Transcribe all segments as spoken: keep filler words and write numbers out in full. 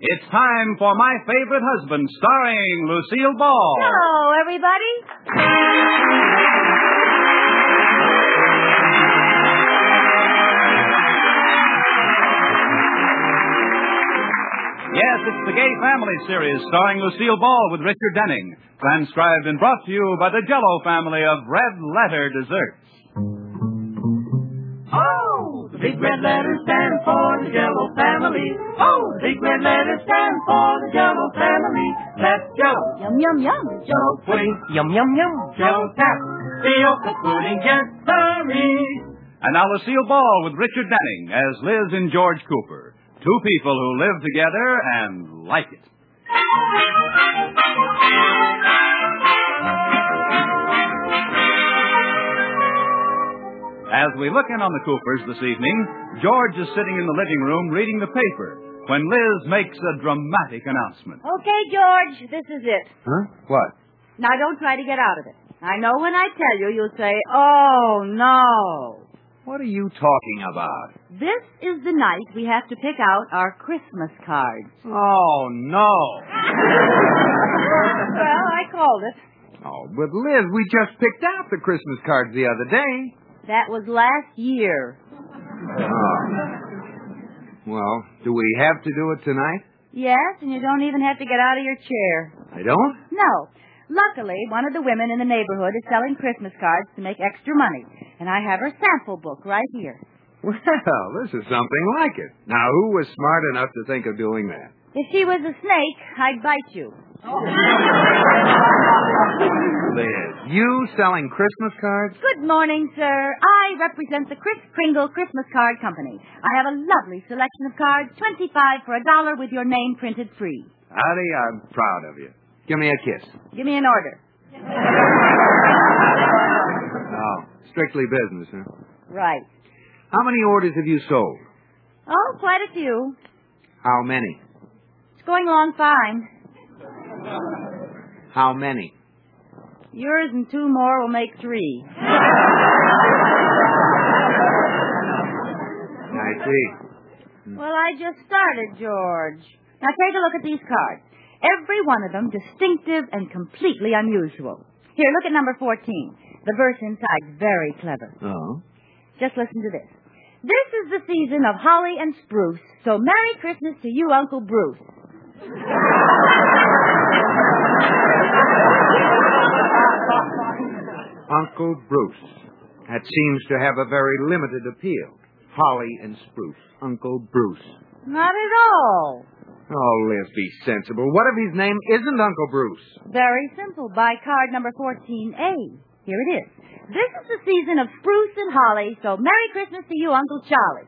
It's time for My Favorite Husband, starring Lucille Ball. Hello, everybody. Yes, it's the Gay Family series starring Lucille Ball with Richard Denning. Transcribed and brought to you by the Jell-O family of Red Letter Desserts. Oh, the big red letters stand for the Jell-O family. Oh, the big red letters stand for the Jell-O family. Let's Jell-O. Yum, yum, yum. Jell-O pudding. Yum, yum, yum. Jell-O tap. Fiocco pudding, yes, sirree. And now Lucille Ball with Richard Denning as Liz and George Cooper. Two people who live together and like it. As we look in on the Coopers this evening, George is sitting in the living room reading the paper when Liz makes a dramatic announcement. Okay, George, this is it. Huh? What? Now, don't try to get out of it. I know when I tell you, you'll say, oh, no. What are you talking about? This is the night we have to pick out our Christmas cards. Oh, no. Well, I called it. Oh, but Liz, we just picked out the Christmas cards the other day. That was last year. Oh. Well, do we have to do it tonight? Yes, and you don't even have to get out of your chair. I don't? No. Luckily, one of the women in the neighborhood is selling Christmas cards to make extra money, and I have her sample book right here. Well, this is something like it. Now, who was smart enough to think of doing that? If she was a snake, I'd bite you. Liz, you selling Christmas cards? Good morning, sir. I represent the Kris Kringle Christmas Card Company. I have a lovely selection of cards, twenty-five for a dollar with your name printed free. Howdy, I'm proud of you. Give me a kiss. Give me an order. Oh, strictly business, huh? Right. How many orders have you sold? Oh, quite a few. How many? It's going along fine. How many? Yours and two more will make three. I see. Well, I just started, George. Now take a look at these cards. Every one of them distinctive and completely unusual. Here, look at number fourteen. The verse inside's very clever. Oh? Just listen to this. This is the season of holly and spruce, so Merry Christmas to you, Uncle Bruce. Uncle Bruce. That seems to have a very limited appeal. Holly and spruce. Uncle Bruce. Not at all. Oh, Liz, be sensible. What if his name isn't Uncle Bruce? Very simple. Buy card number fourteen A. Here it is. This is the season of spruce and holly, so Merry Christmas to you, Uncle Charlie.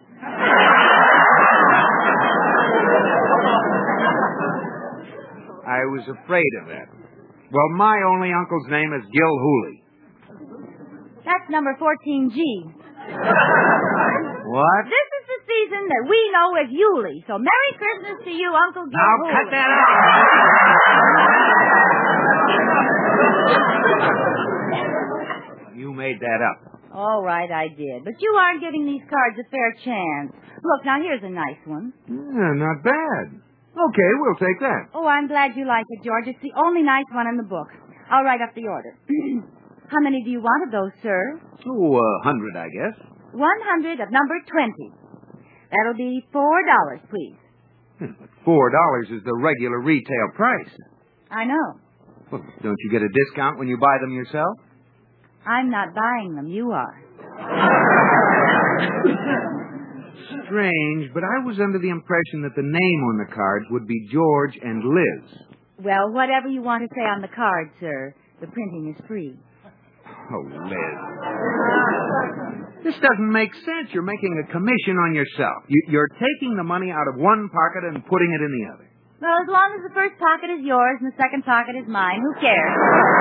I was afraid of that. Well, my only uncle's name is Gil Hooley. That's number fourteen G. What? This is the season that we know as Yuli, so Merry Christmas to you, Uncle Gil Now, Hooley. cut that out. You made that up. All right, I did. But you aren't giving these cards a fair chance. Look, now here's a nice one. Yeah, not bad. Okay, we'll take that. Oh, I'm glad you like it, George. It's the only nice one in the book. I'll write up the order. How many do you want of those, sir? Oh, a hundred, I guess. One hundred of number twenty. That'll be four dollars, please. Four dollars is the regular retail price. I know. Well, don't you get a discount when you buy them yourself? I'm not buying them. You are. Strange, but I was under the impression that the name on the cards would be George and Liz. Well, whatever you want to say on the card, sir. The printing is free. Oh, Liz. This doesn't make sense. You're making a commission on yourself. You, you're taking the money out of one pocket and putting it in the other. Well, as long as the first pocket is yours and the second pocket is mine, who cares?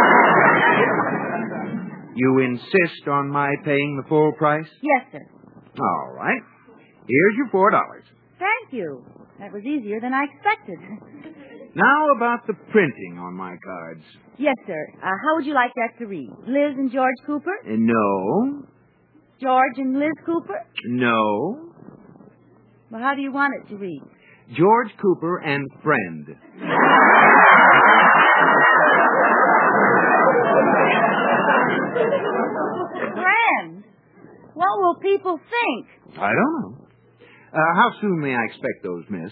You insist on my paying the full price? Yes, sir. All right. Here's your four dollars. Thank you. That was easier than I expected. Now about the printing on my cards. Yes, sir. Uh, how would you like that to read? Liz and George Cooper? Uh, no. George and Liz Cooper? No. Well, how do you want it to read? George Cooper and friend. Friend? What will people think? I don't know. Uh, how soon may I expect those, miss?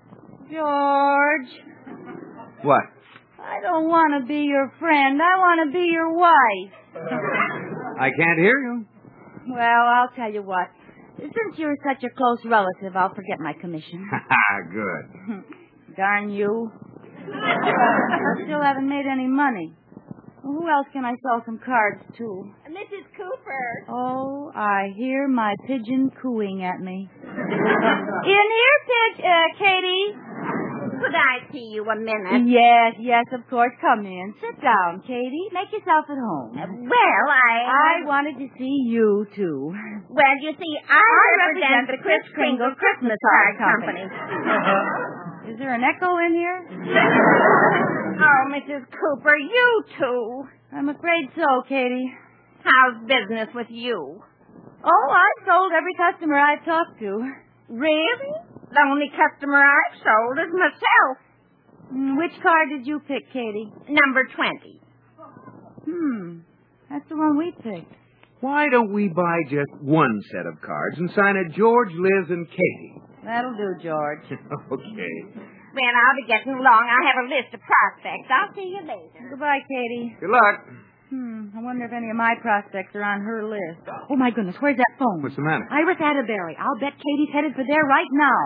George, What? I don't want to be your friend. I want to be your wife. I can't hear you. Well, I'll tell you what. Since you're such a close relative, I'll forget my commission. Good. Darn you. I still haven't made any money. Well, who else can I sell some cards to? Missus Cooper. Oh, I hear my pigeon cooing at me. In here, Pidge, uh, Katie. Could I see you a minute? Yes, yes, of course. Come in. Sit down, Katie. Make yourself at home. Uh, well, I... I wanted to see you, too. Well, you see, I, I represent the Kris Kringle Christmas Card Company. Is there an echo in here? Oh, Missus Cooper, you too. I'm afraid so, Katie. How's business with you? Oh, I've sold every customer I've talked to. Really? The only customer I've sold is myself. Mm, Which card did you pick, Katie? Number twenty. Hmm. That's the one we picked. Why don't we buy just one set of cards and sign it George, Liz, and Katie? That'll do, George. Okay. Well, I'll be getting along. I have a list of prospects. I'll see you later. Goodbye, Katie. Good luck. Hmm. I wonder if any of my prospects are on her list. Oh, my goodness. Where's that phone? What's the matter? Iris Atterbury. I'll bet Katie's headed for there right now.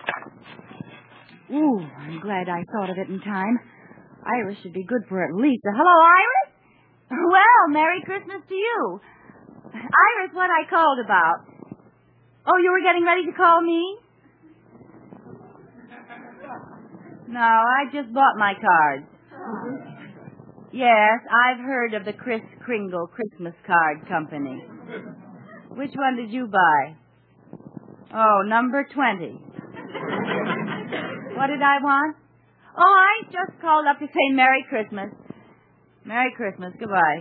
Ooh, I'm glad I thought of it in time. Iris should be good for at least a... Hello, Iris? Well, Merry Christmas to you. Iris, what I called about. Oh, you were getting ready to call me? No, I just bought my cards. Yes, I've heard of the Kris Kringle Christmas Card Company. Which one did you buy? Oh, number twenty. What did I want? Oh, I just called up to say Merry Christmas. Merry Christmas. Goodbye.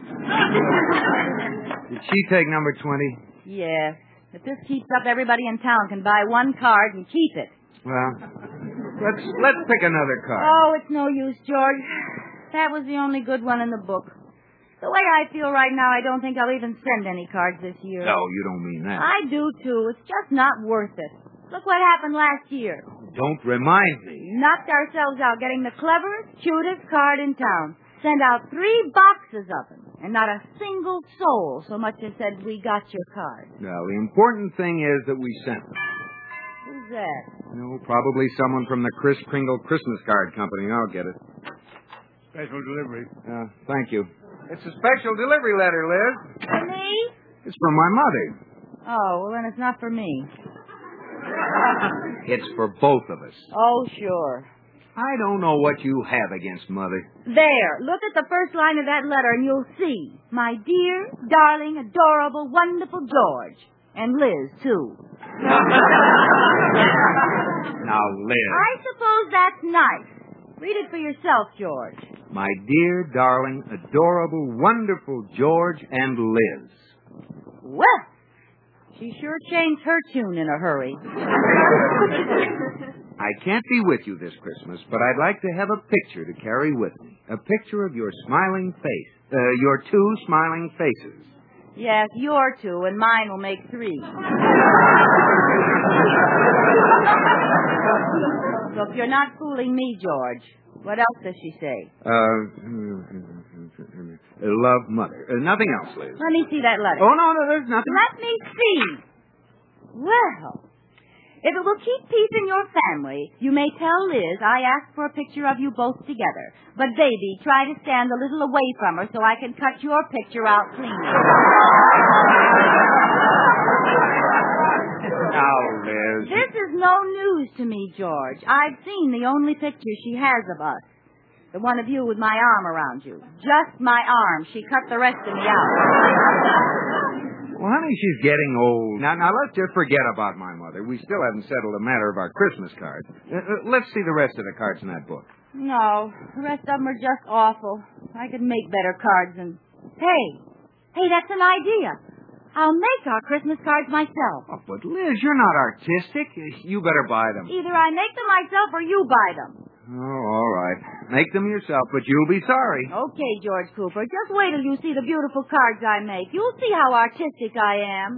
Did she take number twenty? Yes. If this keeps up, everybody in town can buy one card and keep it. Well, let's let's pick another card. Oh, it's no use, George. That was the only good one in the book. The way I feel right now, I don't think I'll even send any cards this year. No, you don't mean that. I do, too. It's just not worth it. Look what happened last year. Don't remind me. Knocked ourselves out getting the cleverest, cutest card in town. Sent out three boxes of them, and not a single soul so much as said, we got your card. Well, the important thing is that we sent them. Who's that? No, probably someone from the Kris Kringle Christmas Card Company. I'll get it. Special delivery. Uh, thank you. It's a special delivery letter, Liz. For me? It's from my mother. Oh, well, then it's not for me. It's for both of us. Oh, sure. I don't know what you have against Mother. There. Look at the first line of that letter, and you'll see. My dear, darling, adorable, wonderful George. And Liz, too. Now, Liz. I suppose that's nice. Read it for yourself, George. My dear, darling, adorable, wonderful George and Liz. Well, she sure changed her tune in a hurry. I can't be with you this Christmas, but I'd like to have a picture to carry with me. A picture of your smiling face. Uh, your two smiling faces. Yes, your two, and mine will make three. So if you're not fooling me, George, what else does she say? Uh, love, Mother. Uh, nothing else, Liz. Let me see that letter. Oh, no, no, there's nothing. Let me see. Well, if it will keep peace in your family, you may tell Liz I asked for a picture of you both together. But, baby, try to stand a little away from her so I can cut your picture out clean. Now, Liz. This is no news to me, George. I've seen the only picture she has of us. The one of you with my arm around you. Just my arm. She cut the rest of me out. Well, honey, she's getting old. Now, now, let's just forget about my mother. We still haven't settled the matter of our Christmas cards. Uh, uh, let's see the rest of the cards in that book. No, the rest of them are just awful. I could make better cards and... Hey, hey, that's an idea. I'll make our Christmas cards myself. Oh, but Liz, you're not artistic. You better buy them. Either I make them myself or you buy them. Oh, all right. Make them yourself, but you'll be sorry. Okay, George Cooper. Just wait till you see the beautiful cards I make. You'll see how artistic I am.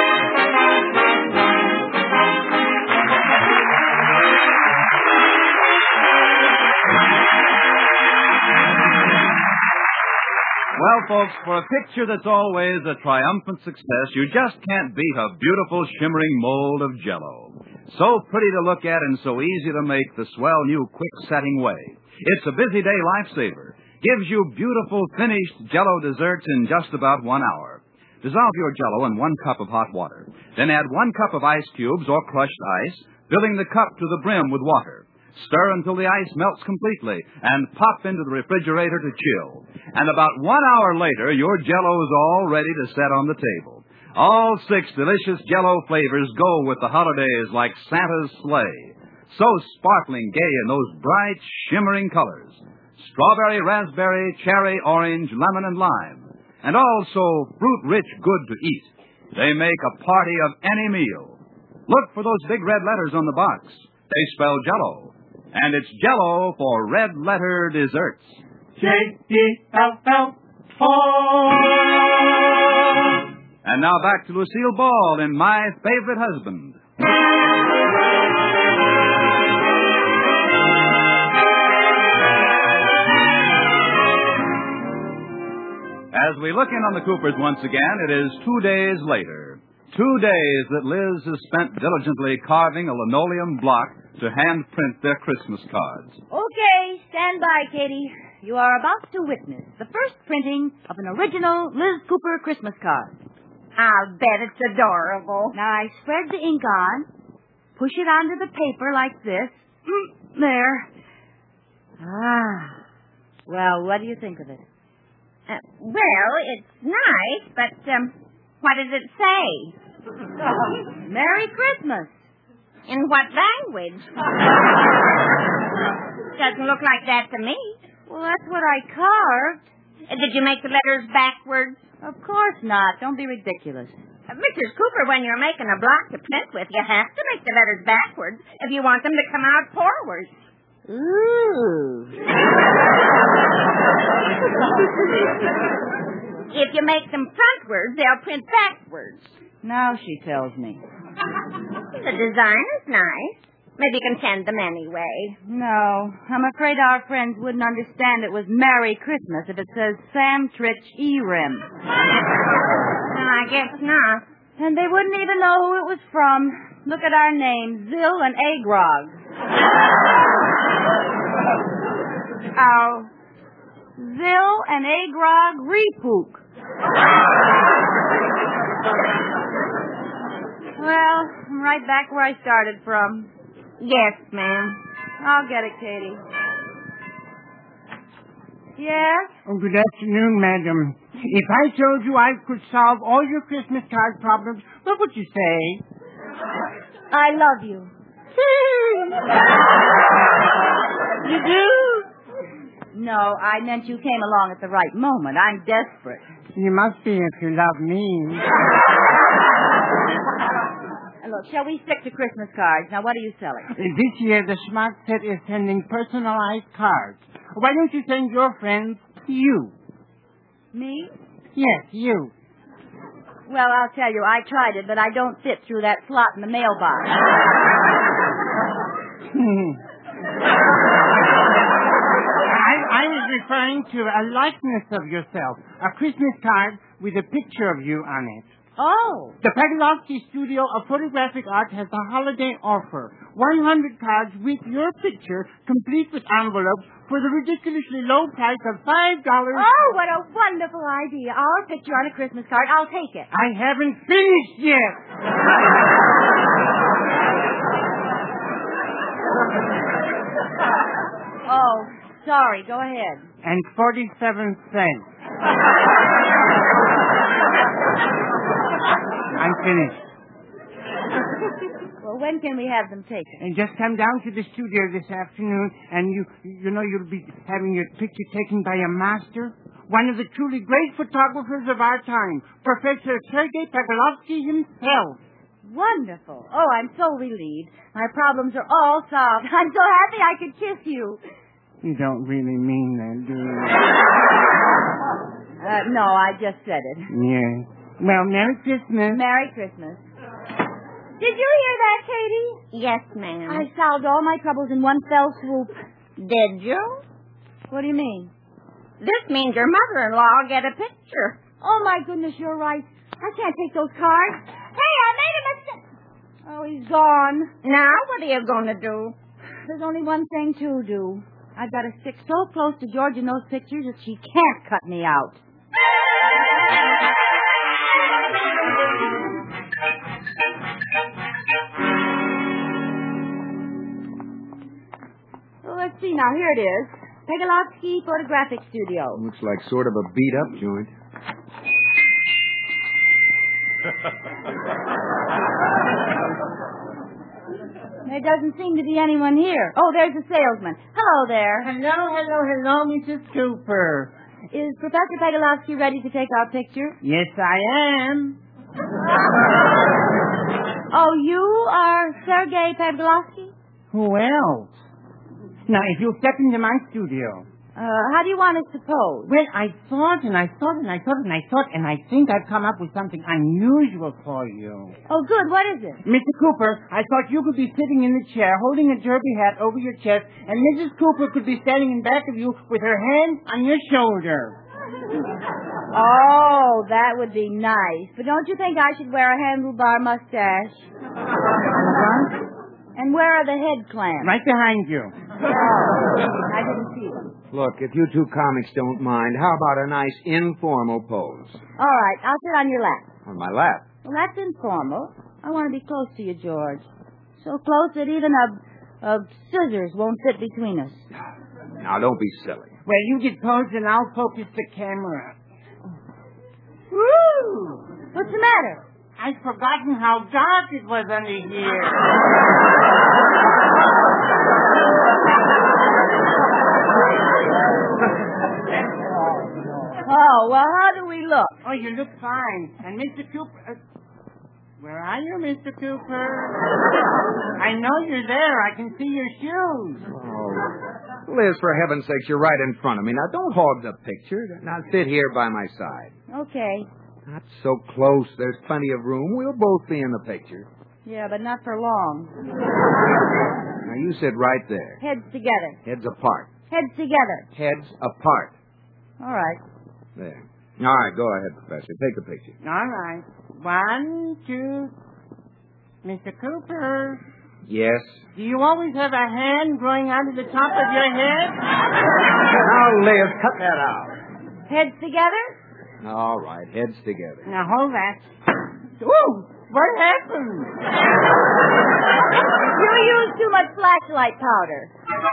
Well, folks, for a picture that's always a triumphant success, you just can't beat a beautiful, shimmering mold of Jell-O. So pretty to look at and so easy to make the swell new quick-setting way. It's a busy day lifesaver. Gives you beautiful, finished Jell-O desserts in just about one hour. Dissolve your Jell-O in one cup of hot water. Then add one cup of ice cubes or crushed ice, filling the cup to the brim with water. Stir until the ice melts completely and pop into the refrigerator to chill. And about one hour later, your Jell-O is all ready to set on the table. All six delicious Jell-O flavors go with the holidays like Santa's sleigh. So sparkling gay in those bright, shimmering colors. Strawberry, raspberry, cherry, orange, lemon, and lime. And also fruit-rich good to eat. They make a party of any meal. Look for those big red letters on the box. They spell Jell-O. And it's Jell-O for red letter desserts. J E L L O. And now back to Lucille Ball in My Favorite Husband. As we look in on the Coopers once again, it is two days later. Two days that Liz has spent diligently carving a linoleum block to hand-print their Christmas cards. Okay, stand by, Katie. You are about to witness the first printing of an original Liz Cooper Christmas card. I'll bet it's adorable. Now, I spread the ink on, push it onto the paper like this. Mm, there. Ah. Well, what do you think of it? Uh, well, it's nice, but um, what does it say? Merry Christmas. In what language? Doesn't look like that to me. Well, that's what I carved. Uh, did you make the letters backwards? Of course not. Don't be ridiculous. Uh, Missus Cooper, when you're making a block to print with, you have to make the letters backwards if you want them to come out forward. Ooh. If you make them frontwards, they'll print backwards. Now she tells me. The design is nice. Maybe you can send them anyway. No, I'm afraid our friends wouldn't understand it was Merry Christmas if it says Sam Tritch E-Rim. No, I guess not. And they wouldn't even know who it was from. Look at our names, Zill and Agrog. Oh. Zill and Agrog Repook. Well, I'm right back where I started from. Yes, ma'am. I'll get it, Katie. Yes? Oh, good afternoon, madam. If I told you I could solve all your Christmas card problems, what would you say? I love you. You do? No, I meant you came along at the right moment. I'm desperate. You must be if you love me. And look, shall we stick to Christmas cards? Now, what are you selling? This year, the Smart Set is sending personalized cards. Why don't you send your friends you? Me? Yes, you. Well, I'll tell you, I tried it, but I don't fit through that slot in the mailbox. I, I was referring to a likeness of yourself, a Christmas card with a picture of you on it. Oh. The Paglovsky Studio of Photographic Art has a holiday offer. one hundred cards with your picture, complete with envelopes, for the ridiculously low price of five dollars. Oh, what a wonderful idea. Our picture on a Christmas card. I'll take it. I haven't finished yet. Oh, sorry. Go ahead. And forty-seven cents. I'm finished. Well, when can we have them taken? And just come down to the studio this afternoon, and you, you know, you'll be having your picture taken by a master, one of the truly great photographers of our time, Professor Sergei Pavlovsky himself. Wonderful. Oh, I'm so relieved. My problems are all solved. I'm so happy I could kiss you. You don't really mean that, do you? Uh, no, I just said it. Yes. Well, Merry Christmas. Merry Christmas. Did you hear that, Katie? Yes, ma'am. I solved all my troubles in one fell swoop. Did you? What do you mean? This means your mother-in-law will get a picture. Oh, my goodness, you're right. I can't take those cards. Hey, I made a mistake. Oh, he's gone. Now, what are you going to do? There's only one thing to do. I've got to stick so close to George in those pictures that she can't cut me out. Well, let's see now. Here it is. Pegalotsky Photographic Studio. Looks like sort of a beat-up joint. There doesn't seem to be anyone here. Oh, there's the salesman. Hello there. Hello, hello, hello, Missus Cooper. Is Professor Pegalotsky ready to take our picture? Yes, I am. Oh, you are Sergei Pegalotsky? Who else? Now, if you'll step into my studio. Uh, how do you want us to pose? Well, I thought and I thought and I thought and I thought, and I think I've come up with something unusual for you. Oh, good. What is it? Mister Cooper, I thought you could be sitting in the chair holding a derby hat over your chest, and Missus Cooper could be standing in back of you with her hand on your shoulder. Oh, that would be nice. But don't you think I should wear a handlebar mustache? What? And where are the head clamps? Right behind you. Oh, I didn't see them. Look, if you two comics don't mind, how about a nice informal pose? All right, I'll sit on your lap. On my lap. Well, that's informal. I want to be close to you, George. So close that even a, a scissors won't fit between us. Now, don't be silly. Well, you get posed and I'll focus the camera. Woo! What's the matter? I'd forgotten how dark it was under here. Oh, well, how do we look? Oh, you look fine. And Mister Cooper... Uh, where are you, Mister Cooper? I know you're there. I can see your shoes. Oh, Liz, for heaven's sakes, you're right in front of me. Now, don't hog the picture. Now, sit here by my side. Okay. Not so close. There's plenty of room. We'll both be in the picture. Yeah, but not for long. Now, you sit right there. Heads together. Heads apart. Heads together. Heads apart. All right. There. All right, go ahead, Professor. Take a picture. All right. One, two... Mister Cooper. Yes? Do you always have a hand growing out of the top of your head? Now, Liz, cut that out. Heads together? All right, heads together. Now, hold that. Ooh! What happened? You used too much flashlight powder.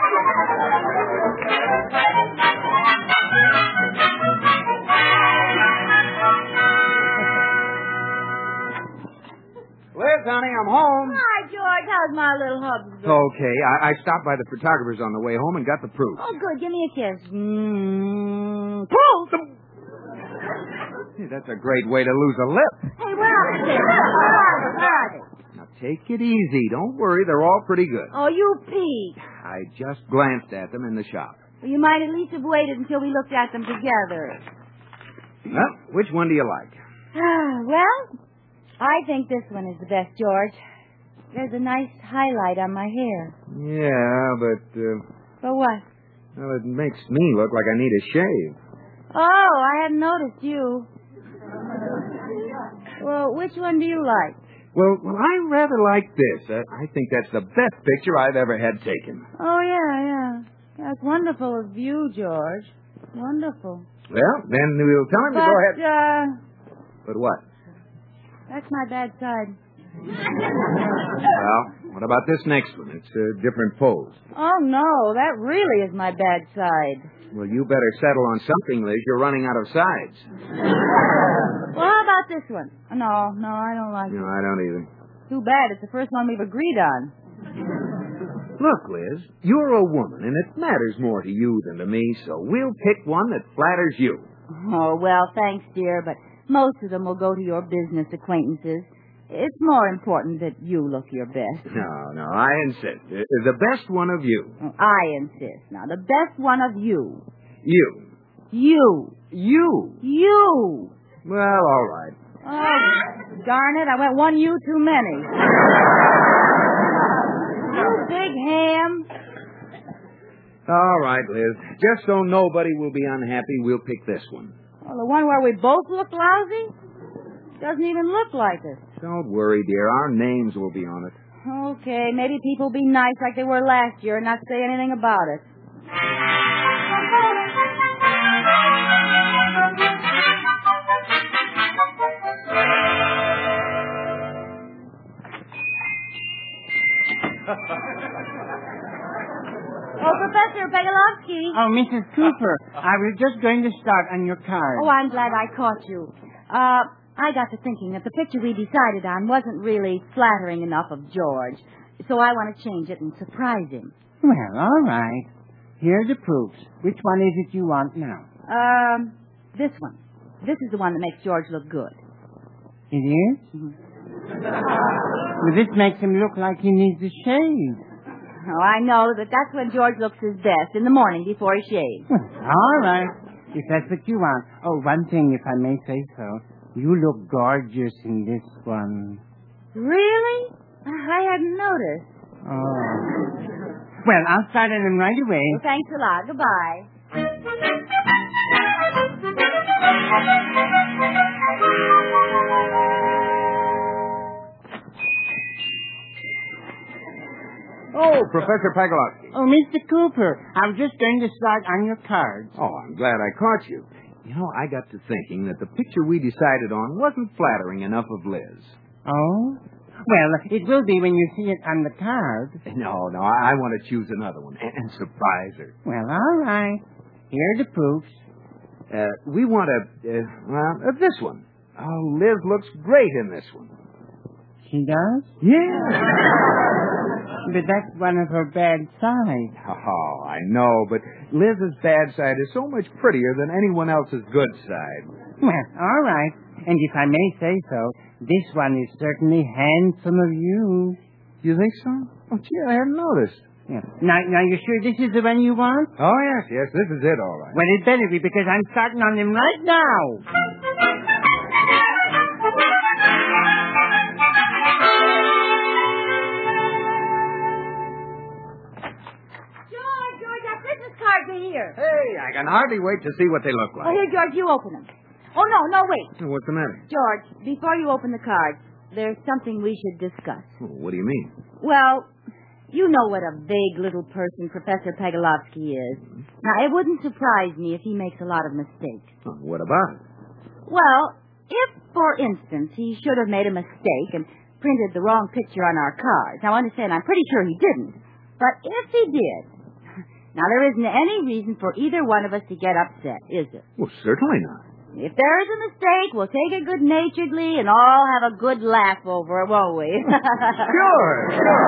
Liz, honey, I'm home. Hi, George. How's my little hubby? Okay, I, I stopped by the photographers on the way home and got the proof. Oh, good. Give me a kiss. Mm, proof? Hey, that's a great way to lose a lip. Hey, where are they? Where are they? Where are they? Now, take it easy. Don't worry. They're all pretty good. Oh, you Pete. I just glanced at them in the shop. Well, you might at least have waited until we looked at them together. Well, which one do you like? Well, I think this one is the best, George. There's a nice highlight on my hair. Yeah, but, uh, For what? well, it makes me look like I need a shave. Oh, I hadn't noticed you. Well, which one do you like? Well, well, I rather like this. Uh, I think that's the best picture I've ever had taken. Oh, yeah, yeah. That's wonderful of you, George. Wonderful. Well, then we'll tell him But, to go ahead. uh, But what? that's my bad side. Well, what about this next one? It's a different pose. Oh, no, that really is my bad side. Well, you better settle on something, Liz. You're running out of sides. Well, how about this one? No, no, I don't like No, it. I don't either. Too bad. It's the first one we've agreed on. Look, Liz, you're a woman, and it matters more to you than to me, so we'll pick one that flatters you. Oh, well, thanks, dear, but most of them will go to your business acquaintances. It's more important that you look your best. No, no, I insist. The the best one of you. I insist. Now, the best one of you. You. You. You. You. Well, all right. Oh, darn it, I went one you too many. You big ham. All right, Liz. Just so nobody will be unhappy, we'll pick this one. Well, the one where we both look lousy? Doesn't even look like us. Don't worry, dear. Our names will be on it. Okay, maybe people will be nice like they were last year and not say anything about it. Oh, Professor Pegalovsky. Oh, Missus Cooper, I was just going to start on your card. Oh, I'm glad I caught you. Uh, I got to thinking that the picture we decided on wasn't really flattering enough of George, so I want to change it and surprise him. Well, all right. Here are the proofs. Which one is it you want now? Um, this one. This is the one that makes George look good. It is? Mm-hmm. Well, this makes him look like he needs a shave. Oh, I know that that's when George looks his best, in the morning before he shaves. Well, all right. If that's what you want. Oh, one thing, if I may say so. You look gorgeous in this one. Really? I hadn't noticed. Oh. Well, I'll start on them right away. Well, thanks a lot. Goodbye. Oh, Professor Pagalowski. Oh, Mister Cooper, I was just going to start on your cards. Oh, I'm glad I caught you. You know, I got to thinking that the picture we decided on wasn't flattering enough of Liz. Oh? Well, it will be when you see it on the card. No, no, I, I want to choose another one and, and surprise her. Well, all right. Here are the proofs. Uh, we want to, uh, well, uh, this one. Oh, Liz looks great in this one. She does? Yeah. But that's one of her bad sides. Oh, I know, but Liz's bad side is so much prettier than anyone else's good side. Well, all right. And if I may say so, this one is certainly handsome of you. You think so? Oh, gee, I hadn't noticed. Yeah. Now, now, you sure this is the one you want? Oh, yes, yes, this is it, all right. Well, it better be, because I'm starting on them right now. George, George, our Christmas cards are here. Hey, I can hardly wait to see what they look Oh, like. here, George, you open them. Oh, no, no, wait. What's the matter? George, before you open the cards, there's something we should discuss. Oh, what do you mean? Well, you know what a vague little person Professor Pegalovsky is. Now, it wouldn't surprise me if he makes a lot of mistakes. Oh, what about it? Well, if, for instance, he should have made a mistake and printed the wrong picture on our cards. Now, understand, I'm pretty sure he didn't. But if he did, now, there isn't any reason for either one of us to get upset, is there? Well, certainly not. If there is a mistake, we'll take it good-naturedly and all have a good laugh over it, won't we? Sure, sure.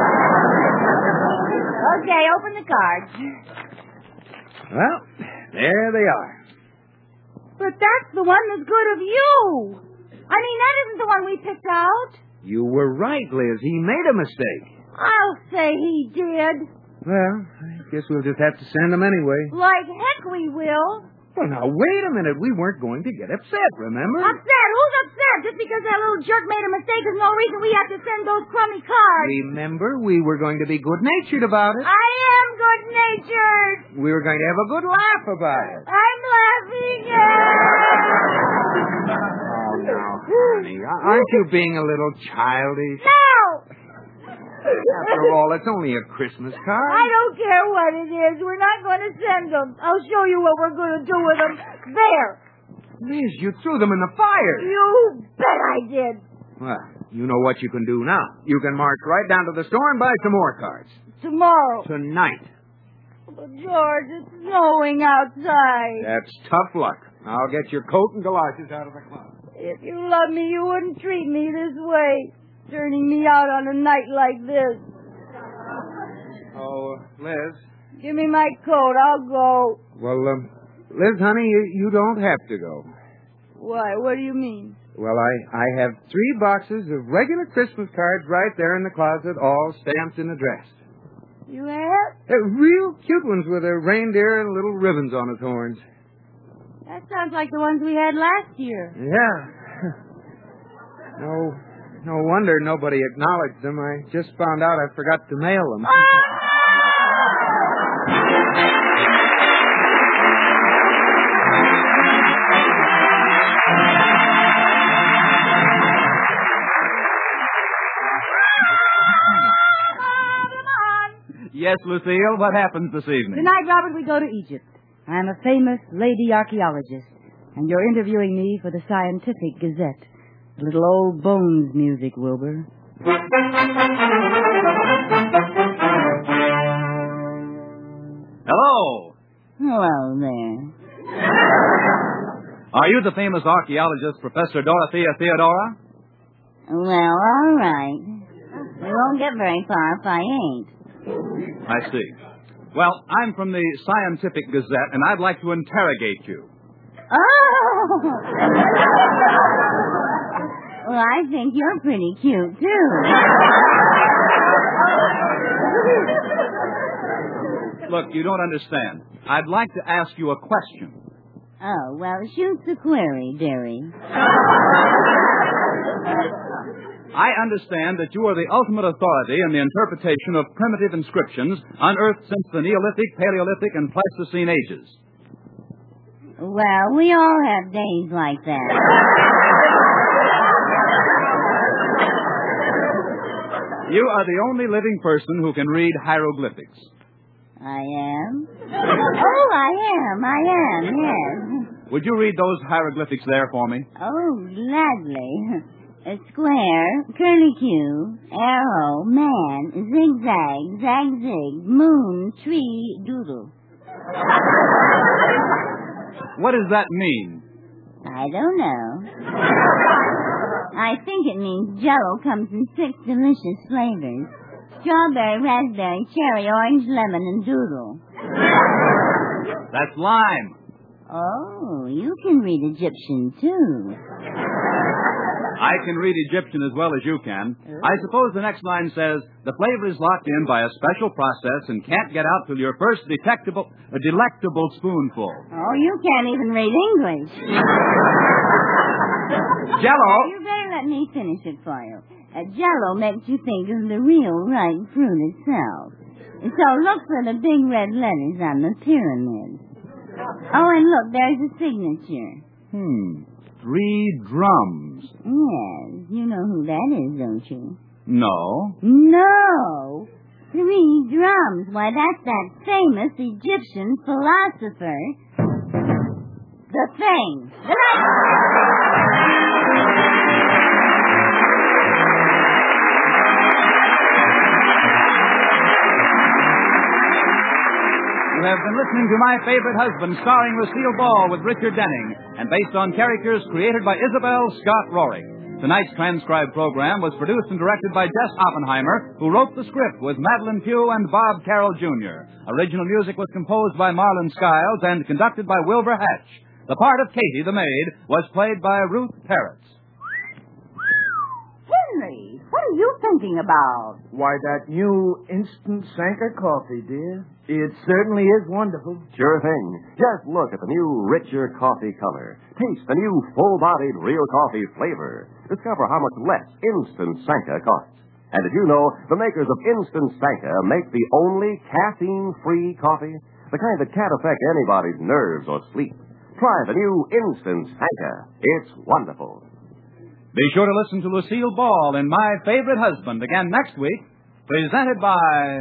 Okay, open the cards. Well, there they are. But that's the one that's good of you. I mean, that isn't the one we picked out. You were right, Liz. He made a mistake. I'll say he did. Well, I guess we'll just have to send him anyway. Like heck we will. Well, now, wait a minute. We weren't going to get upset, remember? Upset? Who's upset? Just because that little jerk made a mistake is no reason we have to send those crummy cards. Remember, we were going to be good-natured about it. I am good-natured. We were going to have a good laugh about it. I'm laughing. Oh, now, honey, aren't you being a little childish? No! After all, it's only a Christmas card. I don't care what it is. We're not going to send them. I'll show you what we're going to do with them. There. Liz, you threw them in the fire. You bet I did. Well, you know what you can do now. You can march right down to the store and buy some more cards. Tomorrow. Tonight. But, George, it's snowing outside. That's tough luck. I'll get your coat and galoshes out of the closet. If you loved me, you wouldn't treat me this way. turning me out on a night like this. Oh, Liz. Give me my coat. I'll go. Well, um, Liz, honey, you, you don't have to go. Why? What do you mean? Well, I, I have three boxes of regular Christmas cards right there in the closet, all stamped and addressed. You have? Uh, real cute ones with a reindeer and little ribbons on its horns. That sounds like the ones we had last year. Yeah. No, no wonder nobody acknowledged them. I just found out I forgot to mail them. Yes, Lucille, what happens this evening? Tonight, Robert, we go to Egypt. I'm a famous lady archaeologist, and you're interviewing me for the Scientific Gazette. A little old bones music, Wilbur. Hello. Hello there. Are you the famous archaeologist, Professor Dorothea Theodora? Well, all right. We won't get very far if I ain't. I see. Well, I'm from the Scientific Gazette, and I'd like to interrogate you. Oh! Well, I think you're pretty cute, too. Look, you don't understand. I'd like to ask you a question. Oh, well, shoot the query, dearie. I understand that you are the ultimate authority in the interpretation of primitive inscriptions unearthed since the Neolithic, Paleolithic, and Pleistocene ages. Well, we all have days like that. You are the only living person who can read hieroglyphics. I am? Oh, I am, I am, yes. Would you read those hieroglyphics there for me? Oh, gladly. A square, curlicue, arrow, man, zigzag, zag-zig, moon, tree, doodle. What does that mean? I don't know. I think it means Jell-O comes in six delicious flavors. Strawberry, raspberry, cherry, orange, lemon, and doodle. That's lime. Oh, you can read Egyptian, too. I can read Egyptian as well as you can. I suppose the next line says, the flavor is locked in by a special process and can't get out till your first detectable, a delectable spoonful. Oh, you can't even read English. Jell-O! You better let me finish it for you. Uh, Jell-O makes you think of the real ripe fruit itself. And so look for the big red letters on the pyramid. Oh, and look, there's a signature. Hmm. Three drums. Yes, you know who that is, don't you? No. No! Three drums. Why, that's that famous Egyptian philosopher, the Thing. The You have been listening to My Favorite Husband, starring Lucille Ball with Richard Denning, and based on characters created by Isabel Scott Rory. Tonight's transcribed program was produced and directed by Jess Oppenheimer, who wrote the script with Madeline Pugh and Bob Carroll, Junior Original music was composed by Marlon Skiles and conducted by Wilbur Hatch. The part of Katie, the maid, was played by Ruth Parrott. Henry, what are you thinking about? Why, that new instant Sanka coffee, dear. It certainly is wonderful. Sure thing. Just look at the new, richer coffee color. Taste the new, full-bodied, real coffee flavor. Discover how much less Instant Sanka costs. And did you know the makers of Instant Sanka make the only caffeine-free coffee? The kind that can't affect anybody's nerves or sleep. Try the new Instant Sanka. It's wonderful. Be sure to listen to Lucille Ball in My Favorite Husband again next week, presented by...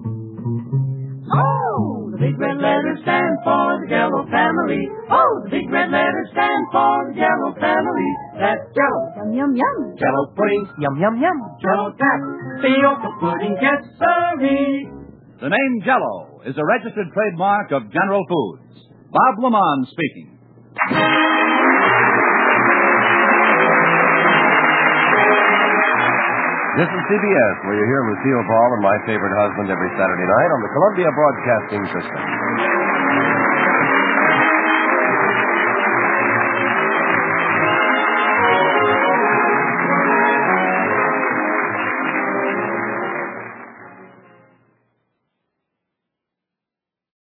Oh, the big red letters stand for the Jell-O family. Oh, the big red letters stand for the Jell-O family. That's Jell-O. Yum, yum, yum. Jell-O pudding. Yum, yum, yum. Jell-O tap. Fiocco pudding. Yes, sirree. The name Jell-O is a registered trademark of General Foods. Bob Lamont speaking. This is C B S, where you hear Lucille Ball and My Favorite Husband every Saturday night on the Columbia Broadcasting System.